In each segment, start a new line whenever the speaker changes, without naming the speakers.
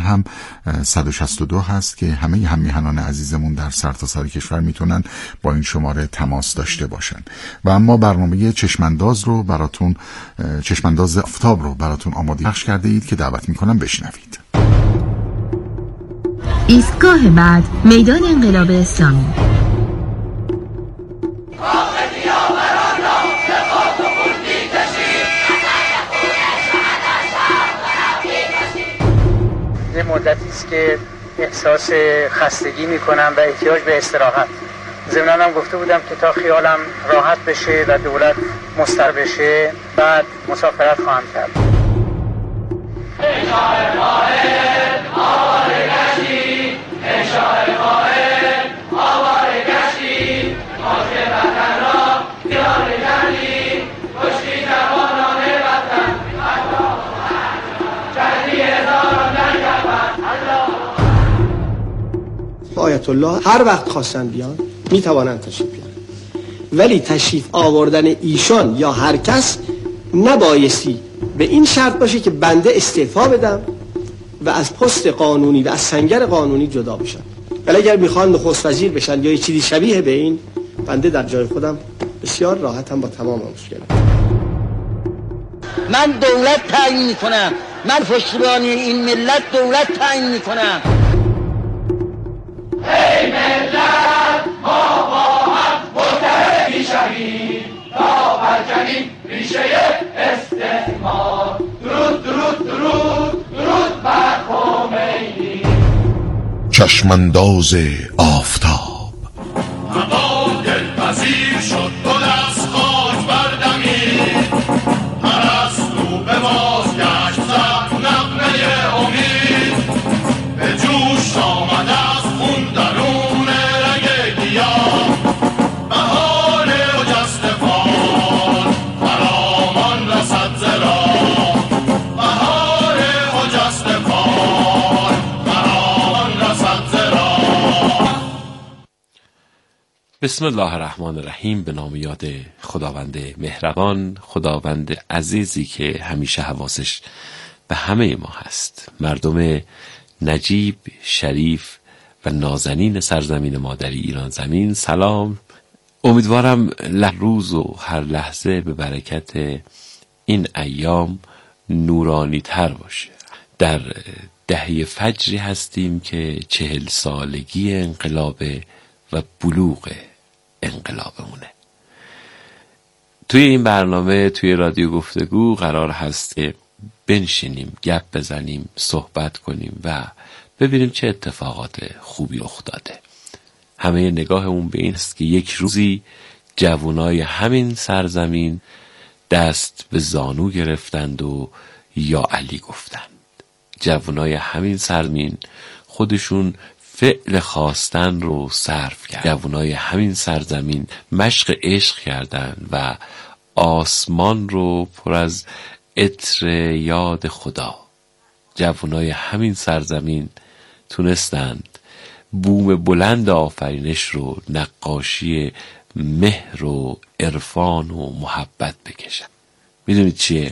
هم 162 هست که همه هم میهنان عزیزمون در سرتاسر کشور میتونن با این شماره تماس داشته باشن. و اما برنامه چشمانداز آفتاب رو براتون آماده پخش کرده اید که دعوت میکنم بشنوید.
ایستگاه بعد میدان انقلاب اسلامی.
یه مدتی است که احساس خستگی میکنم و احتیاج به استراحت. ضمناً هم گفته بودم که تا خیالم راحت بشه و دولت مستقر بشه بعد مسافرت خواهم کرد.
آیت الله هر وقت خواستن بیان میتوانند تشریف بیارن، ولی تشریف آوردن ایشان یا هر کس نبایستی به این شرط باشه که بنده استعفا بدم و از پست قانونی و از سنگر قانونی جدا بشن. ولی اگر میخوان نخست وزیر بشن یا چیزی شبیه به این، بنده در جای خودم بسیار راحتم با تمام مشکلات.
من دولت تعیین میکنم، من پشتیبانی این ملت دولت تعیین میکنم.
ای ملت ما با هم متحد میشویم تا برکنیم ریشه استعمار. درود درود درود درود بر خمینی.
چشمانداز آفتاب.
هوا دلپذیر شد گل از خاک بردمید، پرستو به بازگشت زد نغمه امید، به جوش آمد از خون درون رگ گیاه، بهار خجست فال فرامان رسد ز راه، بهار خجست فال فرامان رسد ز راه.
بسم الله الرحمن الرحیم. به نام یاد خداوند مهربان، خداوند عزیزی که همیشه حواسش به همه ما هست. مردم نجیب، شریف و نازنین سرزمین مادری ایران زمین، سلام. امیدوارم روز و هر لحظه به برکت این ایام نورانی تر باشه. در دهه فجری هستیم که 40 سالگی انقلابه و بلوغ انقلابمونه. توی این برنامه، توی رادیو گفتگو قرار هست که بنشینیم، گپ بزنیم، صحبت کنیم و ببینیم چه اتفاقات خوبی رخ داده. همه نگاهمون به این است که یک روزی جوانای همین سرزمین دست به زانو گرفتند و یا علی گفتند. جوانای همین سرزمین خودشون فعل خواستن رو صرف کرد. جوانای همین سرزمین مشق عشق کردن و آسمان رو پر از عطر یاد خدا. جوانای همین سرزمین تونستند بوم بلند آفرینش رو نقاشی مهر و عرفان و محبت بکشن. میدونید چیه؟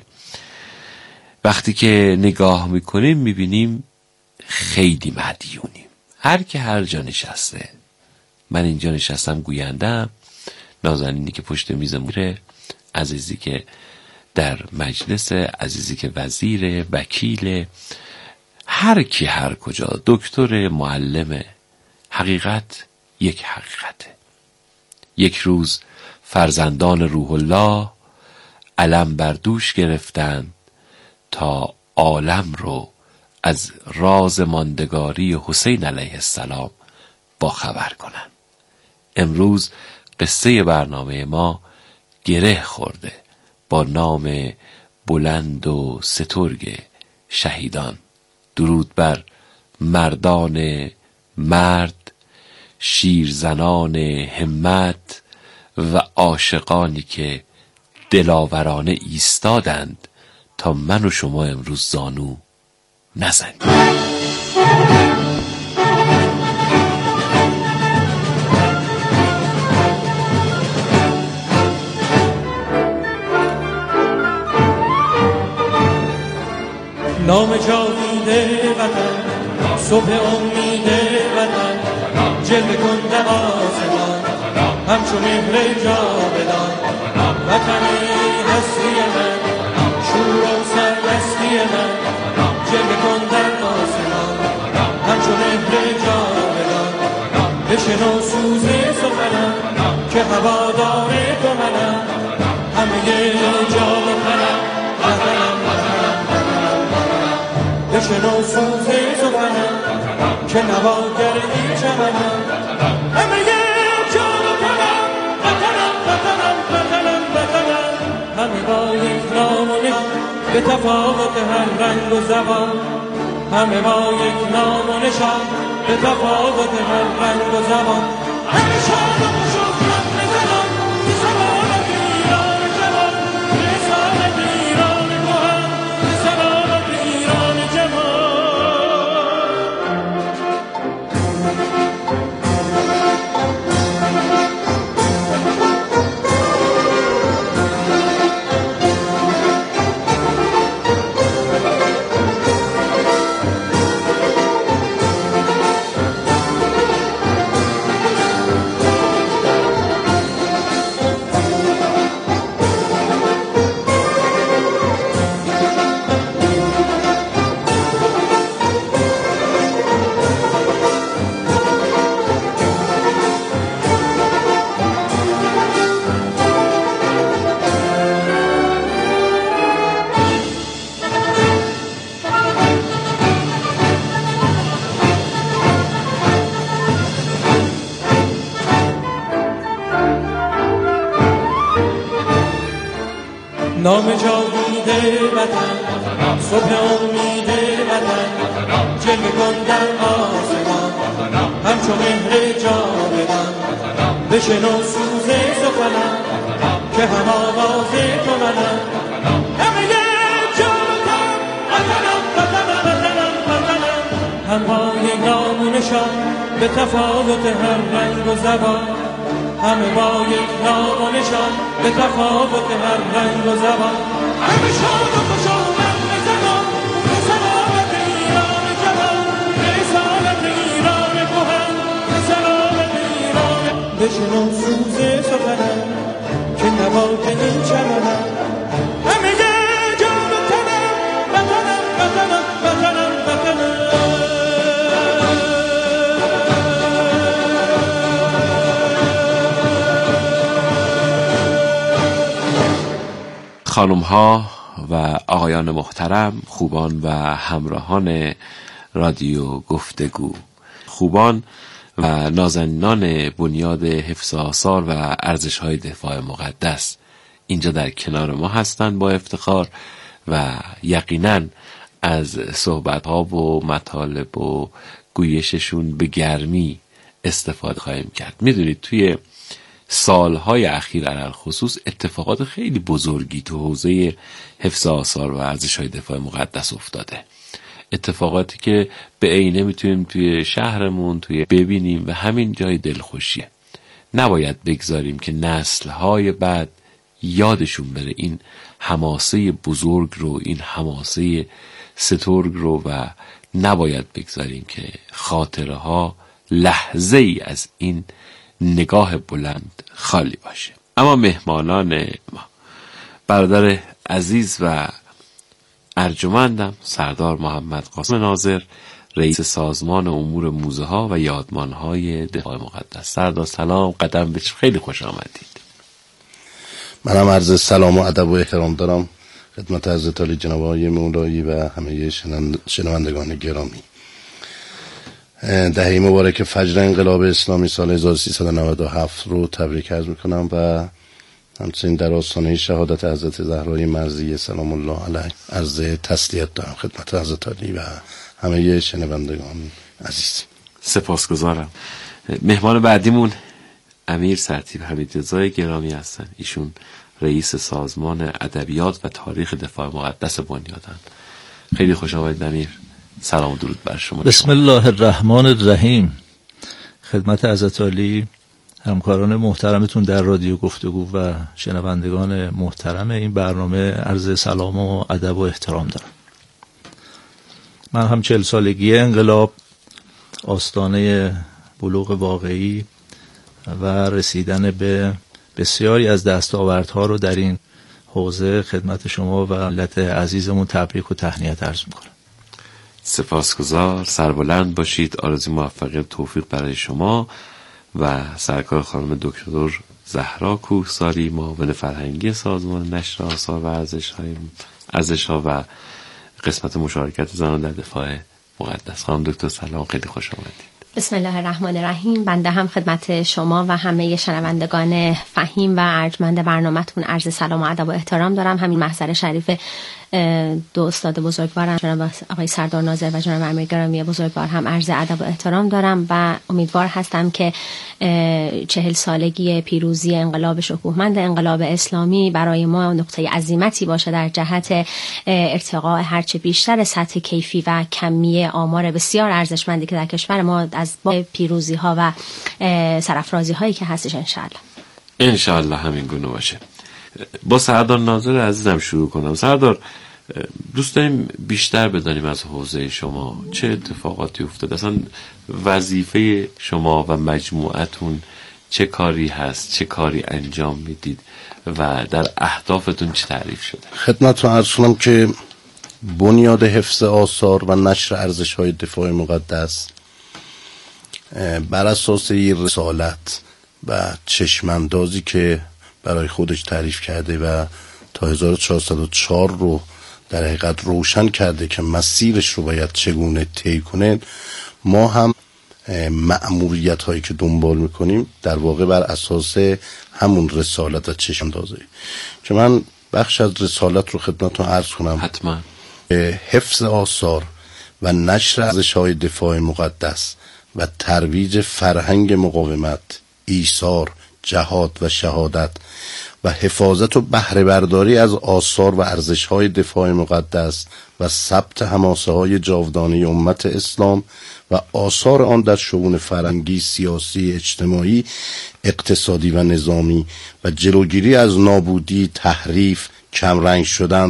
وقتی که نگاه میکنیم میبینیم خیلی مدیونیم. هر که هر جا نشسته. من اینجا نشستم گویندم، نازنینی که پشت میز موره، عزیزی که در مجلس، عزیزی که وزیر، وکیل، هر کی هر کجا، دکتر، معلم. حقیقت یک حقیقته. یک روز فرزندان روح الله علم بر دوش گرفتند تا عالم رو از راز ماندگاری حسین علیه السلام با خبر کنند. امروز قصه برنامه ما گره خورده با نام بلند و سترگ شهیدان. درود بر مردان مرد، شیرزنان همت و عاشقانی که دلاورانه ایستادند تا من و شما امروز زانو نزنیم.
نام جاوید وطن صبح امید وطن جلوه کن در آسمان همچون مهر جاودان وطنی هستی من شور و سرمستی من جلوه کن در آسمان همچون مهر جاودان بشنو سوز سخنم که هوادار تو منم همه جا و تنم وطنم بشنو سوز سخنم که نواگر این چمنم همه جا و تنم وطنم همه با یک نام و نشان به تفاوت هر رنگ و زبان همه با یک نام و نشان به تفاوت هر رنگ و زبان همه شاد و شکرم بزنم به سلامت ایران جوان به سلامت ایران کهن به سلامت ایران جوان نام جاوید وطن صبح امید وطن جلوه کن در آسمان همچو مهر جاودان بشنو سوز سخنم که هم آواز تو منم همه جا وطنم هم با یک نام و نشان به تفاوت هر رنگ و زبان همه با یک نام و نشان به تفاوت هر رنگ و زبان همه شاد و خوشامد بزنم به سلامت ایران جوان به سلامت ایران کهن به سلامت ایران بشنو سوز سخنم که نبات این چمنم همه جا و تنم وطنم
خانم ها و آقایان محترم، خوبان و همراهان رادیو گفتگو، خوبان و نازنینان بنیاد حفظ آثار و ارزش های دفاع مقدس اینجا در کنار ما هستند با افتخار و یقینا از صحبت ها و مطالب و گویششون به گرمی استفاده خواهیم کرد. میدونید توی سالهای اخیر علل خصوص اتفاقات خیلی بزرگی تو حوزه حفظ آثار و ارزش‌های دفاع مقدس افتاده، اتفاقاتی که به عینه میتونیم توی شهرمون توی ببینیم و همین جای دلخوشیه. نباید بگذاریم که نسل‌های بعد یادشون بره این حماسه بزرگ رو، این حماسه سترگ رو، و نباید بگذاریم که خاطره ها لحظه ای از این نگاه بلند خالی باشه. اما مهمانان ما، برادر عزیز و ارجمندم سردار محمد قاسم ناظر، رئیس سازمان امور موزه ها و یادمان های دفاع مقدس. سردار سلام، قدم بهش خیلی خوش آمدید.
منم عرض سلام و ادب و احترام دارم خدمت حضرت علی جناب آقای مولایی و همه شنوندگان گرامی. دهه مبارک فجر انقلاب اسلامی سال 1397 رو تبریک عرض میکنم و همچنین در آستانه شهادت حضرت زهرای مرضیه سلام الله علیها عرض تسلیت دارم خدمت حضرت علی و همه شنوندگان عزیز.
سپاسگزارم. مهمان بعدیمون امیر سرتیپ حمیدرضا گرامی هستن. ایشون رئیس سازمان ادبیات و تاریخ دفاع مقدس بنیادن. خیلی خوش آمدید امیر. سلام و درود بر شما.
بسم الله الرحمن الرحیم. خدمت حضرت علی، همکاران محترمتون در رادیو گفتگو و شنوندگان محترم این برنامه عرض سلام و ادب و احترام دارم. من هم 40 سالگی انقلاب آستانه بلوغ واقعی و رسیدن به بسیاری از دستاوردها رو در این حوزه خدمت شما و ملت عزیزمون تبریک و تهنیت عرض میکنم.
سپاسگزار، سربلند باشید. آرزوی موفقیت توفیق برای شما و سرکار خانم دکتر زهرا کوهساری، معاون فرهنگی سازمان نشر آثار و ارزش‌ها و قسمت مشارکت زنان در دفاع مقدس. خانم دکتر سلام، خیلی خوش آمدید.
بسم الله الرحمن الرحیم. بنده هم خدمت شما و همه شنوندگان فهیم و ارجمند برنامه‌تون عرض سلام و ادب و احترام دارم. همین محضر شریف دو استاد بزرگوارم جناب آقای سردار ناظر و جناب امیر گرامی بزرگوار هم عرض ادب و احترام دارم و امیدوار هستم که 40 سالگی پیروزی انقلاب شکوهمند انقلاب اسلامی برای ما نقطه عزیمتی باشه در جهت ارتقاء هرچه بیشتر سطح کیفی و کمی آمار بسیار ارزشمندی که در کشور ما از پیروزی ها و سرافرازی هایی که هستش
انشالله همین گونه باشه. با سردار ناظر عزیزم شروع کنم. سردار، دوست داریم بیشتر بدانیم از حوزه شما چه اتفاقاتی افتاد، اصلا وظیفه شما و مجموعتون چه کاری هست، چه کاری انجام میدید و در اهدافتون چه تعریف شده.
خدمتتون عرض کنم که بنیاد حفظ آثار و نشر ارزش‌های دفاع مقدس بر اساس این رسالت و چشماندازی که برای خودش تعریف کرده و تا 1404 رو در حقیقت روشن کرده که مسیرش رو باید چگونه طی کنه، ما هم مأموریت هایی که دنبال میکنیم در واقع بر اساس همون رسالت و چشماندازه که من بخش از رسالت رو خدمتتون عرض کنم.
حتما.
حفظ آثار و نشر ارزش‌های دفاع مقدس و ترویج فرهنگ مقاومت، ایثار، جهاد و شهادت و حفاظت و بهره برداری از آثار و ارزش‌های دفاع مقدس و ثبت حماسه‌های جاودانه امت اسلام و آثار آن در شئون فرهنگی، سیاسی، اجتماعی، اقتصادی و نظامی و جلوگیری از نابودی، تحریف، کمرنگ شدن،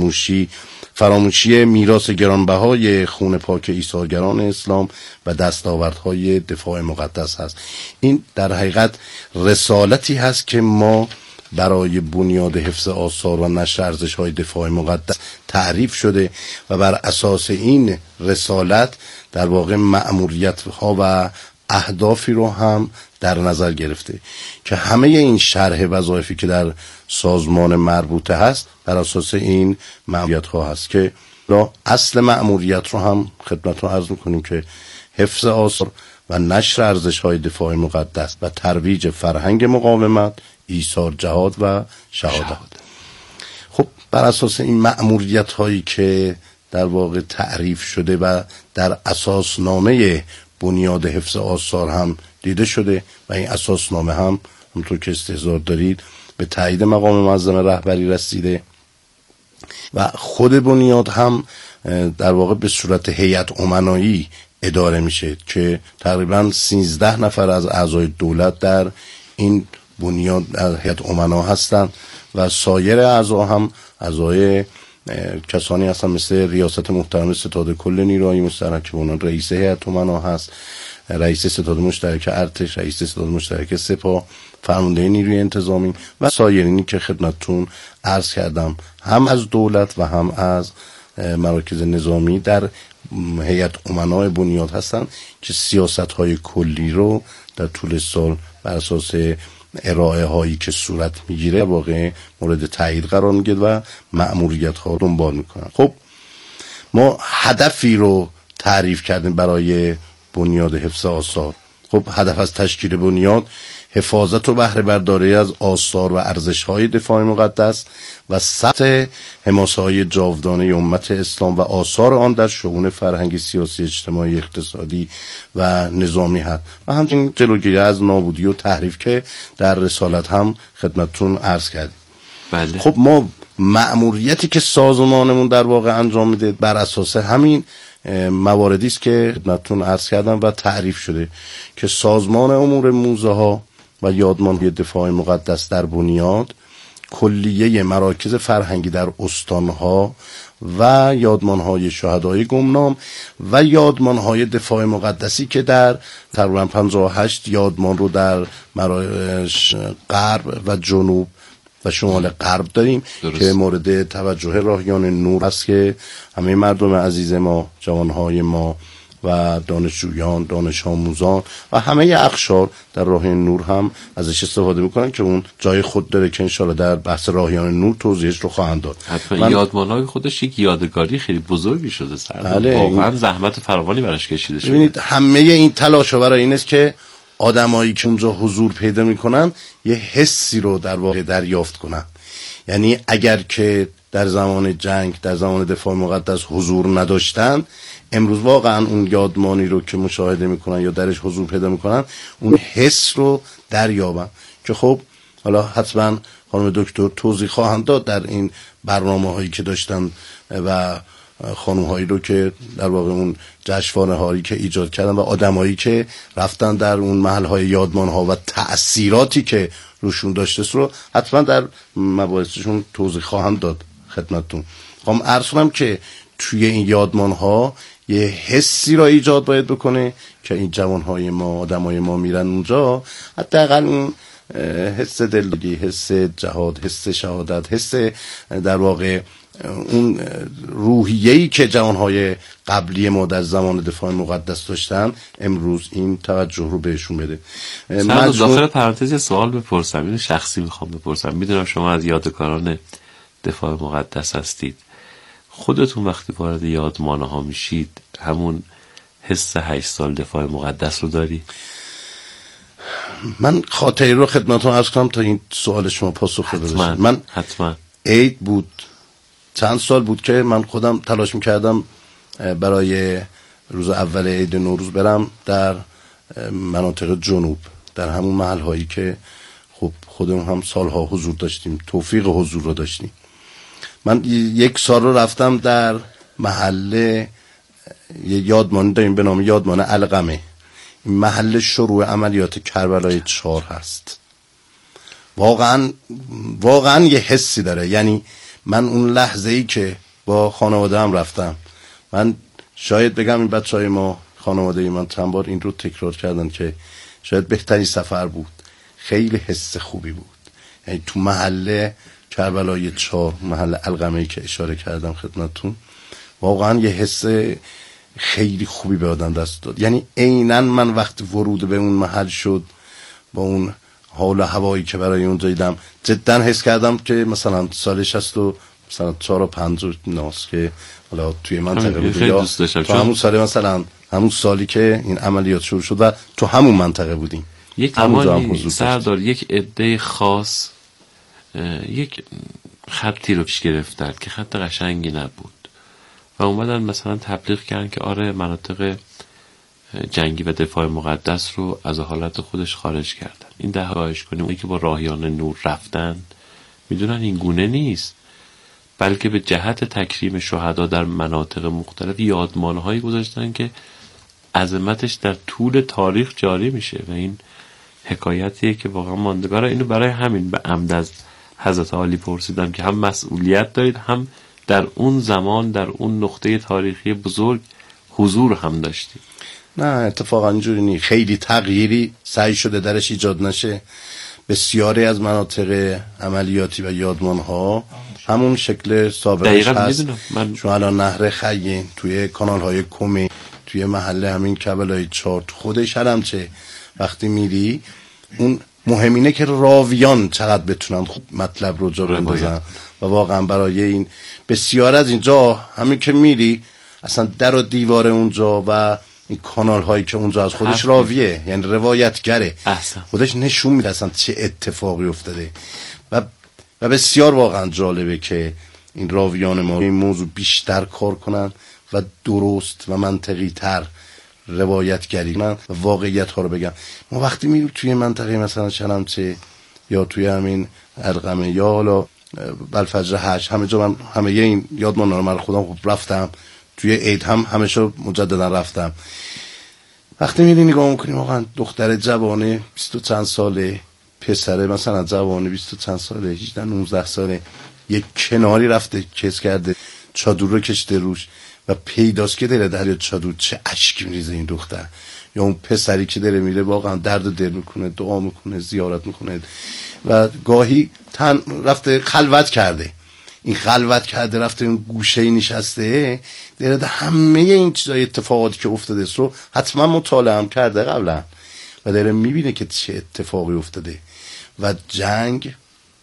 فراموشی میراث گرانبهای خون پاک ایثارگران اسلام و دستاوردهای دفاع مقدس هست. این در حقیقت رسالتی هست که ما برای بنیاد حفظ آثار و نشر ارزش‌های دفاع مقدس تعریف شده و بر اساس این رسالت در واقع مأموریت‌ها و اهدافی رو هم در نظر گرفته که همه این شرح وظایفی که در سازمان مربوطه هست بر اساس این مأموریت‌ها هست که اصل مأموریت رو هم خدمتتون عرض می‌کنیم که حفظ آثار و نشر ارزش‌های دفاع مقدس و ترویج فرهنگ مقاومت، ایثار، جهاد و شهادت. خب بر اساس این مأموریت هایی که در واقع تعریف شده و در اساسنامه بنیاد حفظ آثار هم دیده شده و این اساسنامه هم همونطور که استحضار دارید به تایید مقام معظم رهبری رسیده و خود بنیاد هم در واقع به صورت هیئت امنایی اداره میشه که تقریبا 13 نفر از اعضای دولت در این بنیاد در هیئت امنا هستند و سایر اعضا هم اعضای کسانی هستن مثل ریاست محترم ستاد کل نیروهای مشترک که اونان رئیس هیئت امنا هست، رئیس ستاد مشترک ارتش، رئیس ستاد مشترک سپاه، فرمانده نیروی انتظامی و سایرینی که خدمتتون عرض کردم، هم از دولت و هم از مراکز نظامی در هیئت امنای بنیاد هستن که سیاست‌های کلی رو در طول سال بر اساس ارائه هایی که صورت میگیره واقع مورد تایید قرار میگیره و مأموریت ها دنبال میکنن. خب ما هدفی رو تعریف کردیم برای بنیاد حفظ آثار. خب هدف از تشکیل بنیاد حفاظت و بهره برداری از آثار و ارزش‌های دفاع مقدس و ثبت حماسه‌های جاودانه امت اسلام و آثار آن در شئون فرهنگی، سیاسی، اجتماعی، اقتصادی و نظامی هست و همچنین جلوگیری از نابودی و تحریف که در رسالت هم خدمتتون عرض کردیم.
بله.
خب ما مأموریتی که سازمانمون در واقع انجام میده بر اساس همین مواردی است که خدمتتون عرض کردم و تعریف شده که سازمان امور موزه ها و یادماندهی دفاع مقدس در بنیاد کلیه مراکز فرهنگی در استانها و یادمانهای شهدای گمنام و یادمانهای دفاع مقدسی که در تقریبا 58 یادمان رو در غرب و جنوب و شمال غرب داریم که مورد توجه راهیان نور است که همه مردم عزیز ما، جوانهای ما و دانشجویان، دانش آموزان و همه اقشار در راهیان نور هم ازش استفاده میکنن که اون جای خود داره که انشاءالله در بحث راهیان نور توضیحش رو خواهند داد.
حتما یادمانهای خودش یک یادگاری خیلی بزرگی شده
بله،
واقعا زحمت فراوانی براش کشیده شده.
ببینید همه این تلاش برای این است که آدمایی که اونجا حضور پیدا میکنن یه حسی رو در واقع دریافت کنن. یعنی اگر که در زمان جنگ، در زمان دفاع مقدس حضور نداشتن، امروز واقعا اون یادمانی رو که مشاهده میکنن یا درش حضور پیدا میکنن اون حس رو دریابن که خب حالا حتما خانم دکتر توضیح خواهند داد در این برنامه هایی که داشتن و خانم هایی رو که در واقع اون جشنواره هایی که ایجاد کردن و آدم هایی که رفتن در اون محل های یادمان ها و تأثیراتی که روشون داشته رو حتما در مباحثشون توضیح خواهند داد خدمتتون. خواهم عرض کنم که توی این یادمان ها یه حسی را ایجاد باید بکنه که این جوانهای ما، آدمای ما میرن اونجا حداقل اون حس دلدگی، حس جهاد، حس شهادت، حس در واقع اون روحیه‌ای که جوانهای قبلی ما در زمان دفاع مقدس داشتن امروز این توجه رو بهشون بده.
من داخل پرانتز سوال بپرسم، اینو شخصی میخوام بپرسم. میدونم شما از یادگاران دفاع مقدس هستید، خودتون وقتی وارد یادمانه ها میشید همون حس 8 سال دفاع مقدس رو داری؟
من خاطری رو خدمتتون عرض کنم تا این سوال شما پاسخ بده. من
حتما
عید بود، چند سال بود که من خودم تلاش میکردم برای روز اول عید نوروز برم در مناطق جنوب، در همون محل هایی که خب خودمون هم سالها حضور داشتیم، توفیق حضور رو داشتیم. من 1 سال رو رفتم در محله یادمانی داریم به نام یادمان القمه. این محل شروع عملیات کربلای 4 هست. واقعا یه حسی داره. یعنی من اون لحظه ای که با خانواده هم رفتم، من شاید بگم این بچهای ما، خانواده من چند بار این رو تکرار کردن که شاید بهترین سفر بود. خیلی حس خوبی بود. یعنی تو محل کربلای 4، محل القمه‌ای که اشاره کردم خدمتتون، واقعا یه حس خیلی خوبی به آدم دست داد. یعنی عیناً من وقتی ورود به اون محل شد با اون حال و هوایی که برای اونجا دیدم، جدا حس کردم که مثلا سال 64 و 50 ناس که حالا توی منطقه بود یا تو همون سال، مثلا همون سالی که این عملیات شروع شد و تو همون منطقه بودیم.
یک زمانی سردار یک عده خاص یک خطی رو پیش گرفتن که خط قشنگی نبود و اومدن مثلا تبلیغ کردن که آره مناطق جنگی و دفاع مقدس رو از حالت خودش خارج کردن. این دهایش کنیم اونی که با راهیان نور رفتن میدونن این گونه نیست، بلکه به جهت تکریم شهدا در مناطق مختلف یادمانهایی گذاشتن که عظمتش در طول تاریخ جاری میشه و این حکایتیه که واقعا ماندگاره. اینو برای همین به عمد از حضرت عالی پرسیدم که هم مسئولیت دارید، هم در اون زمان در اون نقطه تاریخی بزرگ حضور هم داشتید.
نه اتفاقا اینجوری نیست. خیلی تغییری سعی شده درش ایجاد نشه. بسیاری از مناطق عملیاتی و یادمانها همون شکل سابقش هست. چون الان نهر خیین، توی کانالهای کمی، توی محله همین کربلای 4 خودش همچه وقتی میری اون مهمینه که راویان چقدر بتونن خوب مطلب رو جا بندازن و واقعا برای این بسیار از اینجا همین که میری اصلا در و دیوار اونجا و این کانال هایی که اونجا از خودش راویه، یعنی روایتگره، خودش نشون میده اصلا چه اتفاقی افتاده و بسیار واقعا جالبه که این راویان ما این موضوع بیشتر کار کنن و درست و منطقی تر روایتگری من و واقعیت ها رو بگم. ما وقتی میریم توی منطقه مثلا چنانچه یا توی همین القمه یا حالا بلفجر 8، همه جا من همه این یادمان رو من خودم خوب رفتم، توی عید هم همیشه مجددا رفتم. وقتی میری نگاه میکنیم واقعا دختر جوانه 20 چند ساله، پسره مثلا جوانه 20 چند ساله، 18 19 ساله، یک کناری رفته کس کرده چادر رو کشیده روش و پیداست که داره در چادر چه اشکی میریزه این دختر، یا اون پسری که داره میره واقعا درد دل میکنه، دعا میکنه، زیارت میکنه و گاهی تن رفته خلوت کرده، این خلوت کرده رفته اون گوشه نشسته داره همه این چیزای اتفاقاتی که افتاده است رو حتما مطالعه هم کرده قبلا و داره میبینه که چه اتفاقی افتاده و جنگ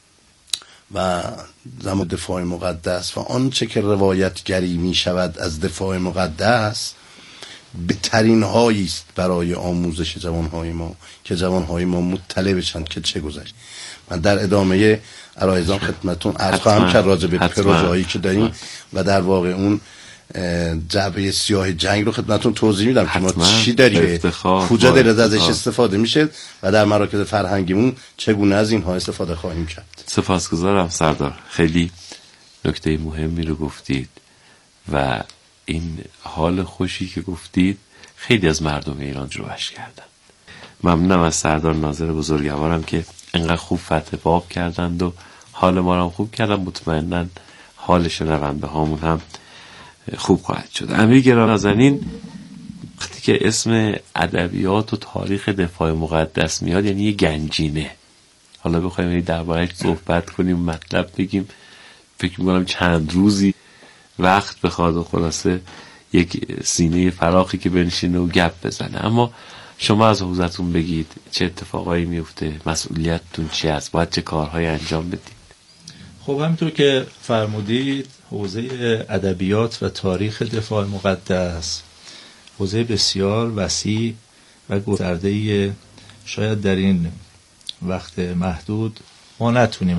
و زمان دفاع مقدس و آنچه که روایتگری می شود از دفاع مقدس بهترین هایی است برای آموزش جوانهای ما که جوانهای ما مطلع بشن که چه گذشت. من در ادامه عرایزان خدمتون عرض خواهم کرد راجع به پروژه‌هایی که داریم و در واقع اون جعبه سیاه جنگ رو خدمتون توضیح میدم که ما چی داریم، کجا داره ازش استفاده میشه و در مراکز فرهنگیمون چگونه از اینها استفاده خواهیم کرد.
سپاسگزارم سردار، خیلی نکته مهمی رو گفتید و این حال خوشی که گفتید خیلی از مردم ایران جلوش کردن. ممنونم از سردار ناظر بزرگوارم که انقدر خوب فتح باب کردند و حال ما رو هم خوب کردن. مطمئناً حال شنونده هامون هم خوب خواهد شد. امیر گرامی، وقتی که اسم ادبیات و تاریخ دفاع مقدس میاد یعنی یه گنجینه. حالا بخوایم درباره‌اش صحبت کنیم، مطلب بگیم، فکر می‌کنم چند روزی وقت بخواد و خلاصه یک سینه فراخی که بنشینه و گپ بزنه. اما شما از حوزتون بگید چه اتفاقایی میفته، مسئولیتتون چی است، باید چه کارهایی انجام بدید؟
خب همینطور که فرمودید حوزه ادبیات و تاریخ دفاع مقدس حوزه بسیار وسیع و گسترده‌ای، شاید در این وقت محدود ما نتونیم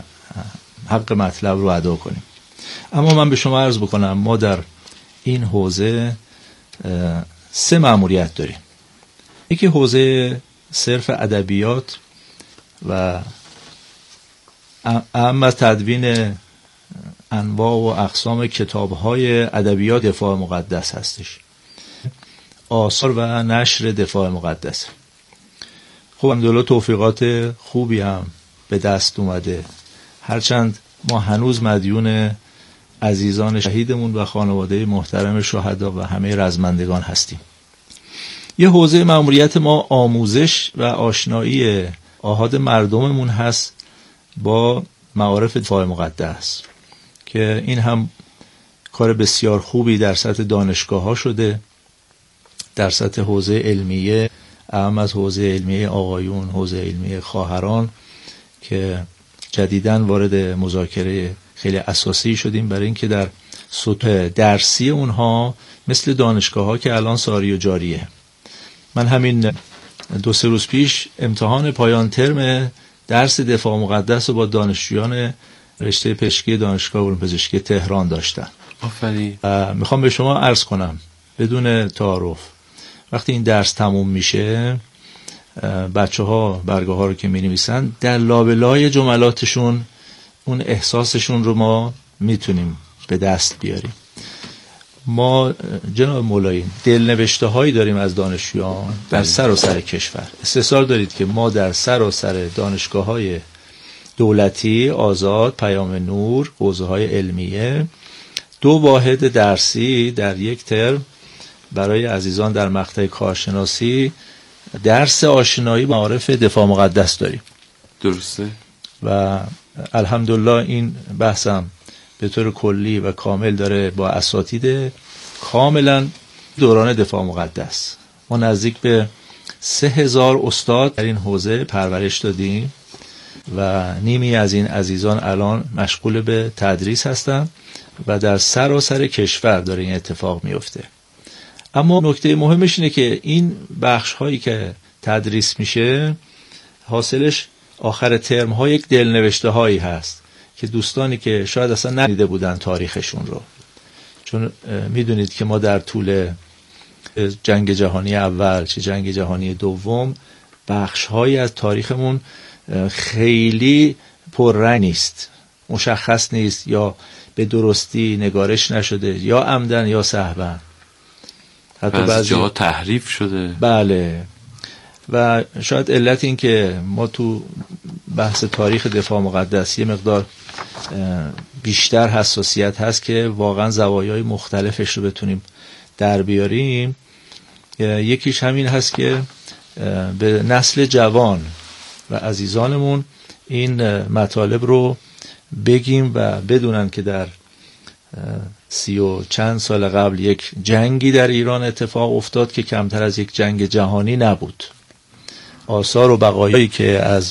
حق مطلب رو ادا کنیم. اما من به شما عرض بکنم ما در این حوزه 3 مأموریت داریم. یکی حوزه صرف ادبیات و اما تدوین انواع و اقسام کتاب‌های ادبیات دفاع مقدس هستش، آثار و نشر دفاع مقدس. خب الحمدلله توفیقات خوبی هم به دست اومده، هرچند ما هنوز مدیون عزیزان شهیدمون و خانواده محترم شهدا و همه رزمندگان هستیم. یه حوزه مأموریت ما آموزش و آشنایی آحاد مردممون هست با معارف دفاع مقدس که این هم کار بسیار خوبی در سطح دانشگاه ها شده، در سطح حوزه علمیه، اهم از حوزه علمیه آقایون، حوزه علمیه خواهران که جدیداً وارد مذاکره خیلی اساسی شدیم برای اینکه در سطح درسی اونها مثل دانشگاه ها که الان ساری و جاریه. من همین 2-3 روز پیش امتحان پایان ترم درس دفاع مقدس رو با دانشجویان رشته پزشکی دانشگاه علوم پزشکی تهران داشتم.
آفرین.
میخوام به شما عرض کنم بدون تعارف، وقتی این درس تموم میشه بچه ها برگه ها رو که می نویسن در لابلای جملاتشون اون احساسشون رو ما میتونیم به دست بیاریم. ما جناب مولایی دلنوشته هایی داریم از دانشجویان در سراسر کشور. استحضار دارید که ما در سراسر دانشگاه های دولتی، آزاد، پیام نور، حوزه های علمیه 2 واحد درسی در یک ترم برای عزیزان در مقطع کارشناسی درس آشنایی با معارف دفاع مقدس داریم.
درسته.
و الحمدلله این بحثم به طور کلی و کامل داره با اساتید کاملا دوران دفاع مقدس. ما نزدیک به 3000 استاد در این حوزه پرورش دادیم و نیمی از این عزیزان الان مشغول به تدریس هستن و در سراسر کشور داره این اتفاق میفته. اما نکته مهمش اینه که این بخش هایی که تدریس میشه حاصلش آخر ترم ها یک دلنوشته هایی هست که دوستانی که شاید اصلا ندیده بودن تاریخشون رو، چون میدونید که ما در طول جنگ جهانی اول چه جنگ جهانی دوم بخش هایی از تاریخمون خیلی پررنگ نیست، مشخص نیست، یا به درستی نگارش نشده یا عمدن یا سهوا،
حتی بعضی جاها تحریف شده.
بله. و شاید علت این که ما تو بحث تاریخ دفاع مقدس یه مقدار بیشتر حساسیت هست که واقعا زوایای مختلفش رو بتونیم در بیاریم، یکیش همین هست که به نسل جوان و عزیزانمون این مطالب رو بگیم و بدونن که در 30 و چند سال قبل یک جنگی در ایران اتفاق افتاد که کمتر از یک جنگ جهانی نبود. آثار و بقایایی که از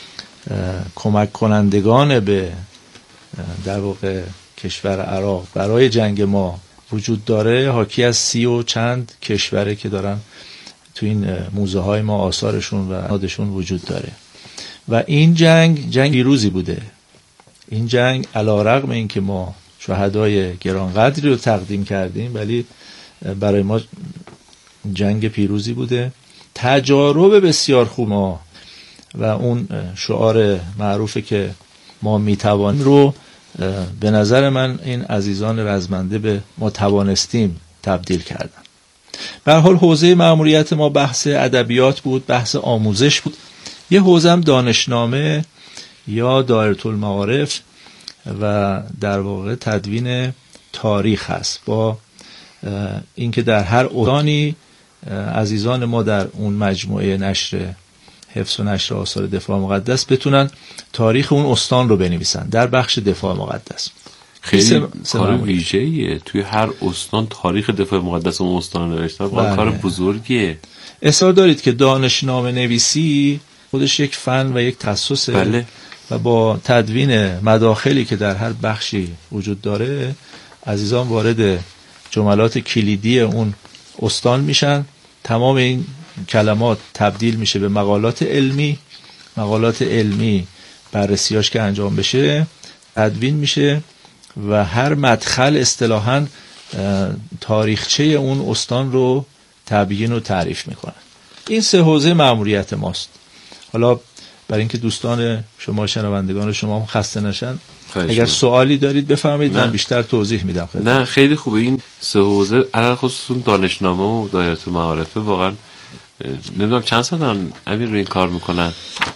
کمک کنندگان به در واقع کشور عراق برای جنگ ما وجود داره حاکی از 30 و چند کشوره که دارن تو این موزه های ما آثارشون و نادشون وجود داره و این جنگ پیروزی بوده. این جنگ علیرغم این که ما شهدای گرانقدری رو تقدیم کردیم ولی برای ما جنگ پیروزی بوده. تجارب بسیار خوب ما و اون شعار معروفه که ما میتوانیم رو به نظر من این عزیزان رزمنده به ما توانستیم تبدیل کردن. به هر حال حوزه مأموریت ما بحث ادبیات بود، بحث آموزش بود. یه حوزه هم دانشنامه یا دایره المعارف و در واقع تدوین تاریخ هست، با اینکه در هر استانی عزیزان ما در اون مجموعه نشر حفظ و نشر آثار دفاع مقدس بتونن تاریخ اون استان رو بنویسن در بخش دفاع مقدس.
خیلی کار ویژه‌ایه توی هر استان تاریخ دفاع مقدس اون استان رو نوشتن. کار بزرگیه.
اصرار دارید که دانشنامه نویسی خودش یک فن و یک تخصصه.
بله.
و با تدوین مداخلی که در هر بخشی وجود داره عزیزان وارد جملات کلیدی اون استان میشن. تمام این کلمات تبدیل میشه به مقالات علمی. مقالات علمی بررسیاش که انجام بشه تدوین میشه و هر مدخل اصطلاحاً تاریخچه اون استان رو تبیین و تعریف میکنن. این سه حوزه مأموریت ماست. حالا برای اینکه دوستان شما شنوندگان شما هم خسته نشن اگر سوالی دارید بفرمایید من بیشتر توضیح میدم.
نه خیلی خوبه این سه حوزه علل خصوص دانشنامه و دایره المعارف. واقعا نمیدونم چند سال دارن امیر رو این کار میکنن.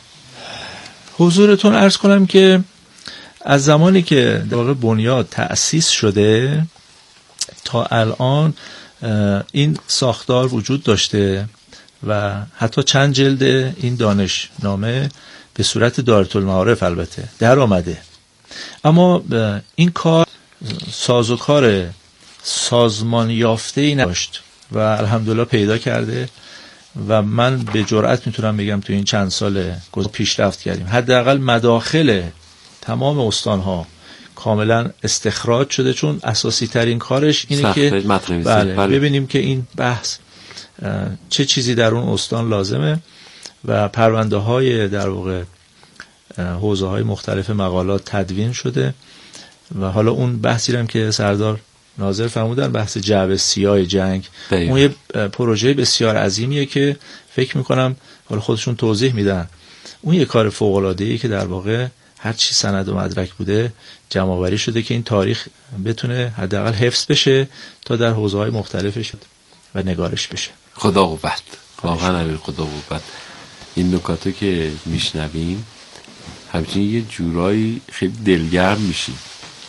حضورتون عرض کنم که از زمانی که در واقع بنیاد تأسیس شده تا الان این ساختار وجود داشته و حتی چند جلد این دانشنامه به صورت دایره المعارف البته در آمده، اما این کار سازوکار سازمان یافته‌ای نداشت و الحمدلله پیدا کرده و من به جرئت میتونم بگم تو این چند سال گذشته پیشرفت کردیم. حداقل مداخل تمام استان‌ها کاملا استخراج شده، چون اساسی ترین کارش اینه که ببینیم که این بحث چه چیزی در اون استان لازمه و پرونده های در واقع حوزه های مختلف مقالات تدوین شده و حالا اون بحثی هم که سردار ناظر فرمودن بحث جعبه سیاه جنگ اون یه پروژه بسیار عظیمیه که فکر میکنم حالا خودشون توضیح میدن. اون یه کار فوق العاده‌ای که در واقع هر چی سند و مدرک بوده جمع آوری شده که این تاریخ بتونه حداقل حفظ بشه تا در حوزه‌های مختلفش و نگارش بشه.
خدا قوت. واقعا امیر خدا قوت. این نکاتو که میشنویم همچنین یه جورایی خیلی دلگرم میشیم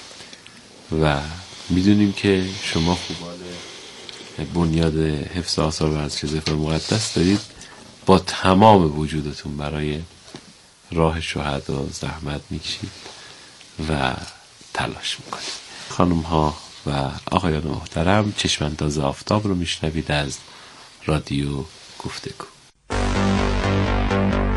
و میدونیم که شما خوبان بنیاد حفظ آثار و ارزش دفاع مقدس دارید با تمام وجودتون برای راه شهدا زحمت میکشید و تلاش میکنید. خانم ها و آقایان محترم، چشمانداز آفتاب رو میشنوید از رادیو گفتگو.